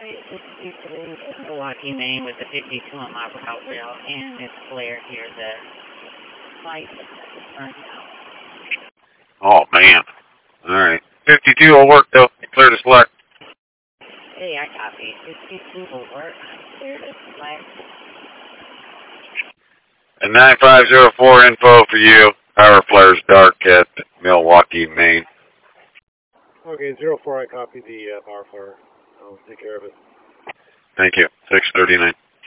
It's Milwaukee, Maine with the 52 on my route rail, and it's Blair here, the flight burnt out. Oh, man. All right. 52 will work, though. Clear to select. Hey, I copy. 52 will work. Clear to select. And 9504 info for you. Power flares dark at Milwaukee, Maine. Okay, 04, I copy the power flare. I'll take care of it. Thank you. 639.